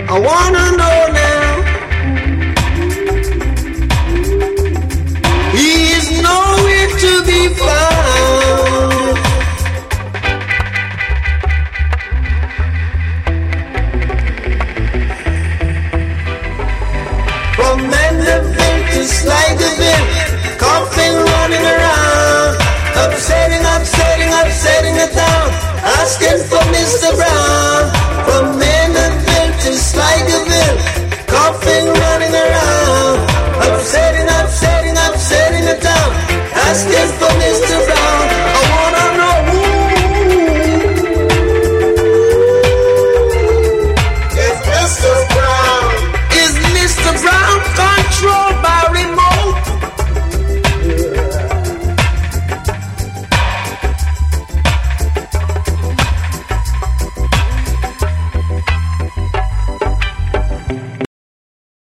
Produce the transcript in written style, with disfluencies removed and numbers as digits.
I wanna know now. He is nowhere to be found. From Mandeville to Sliderville, coughing, running around, upsetting the town, asking for Mr. Brown.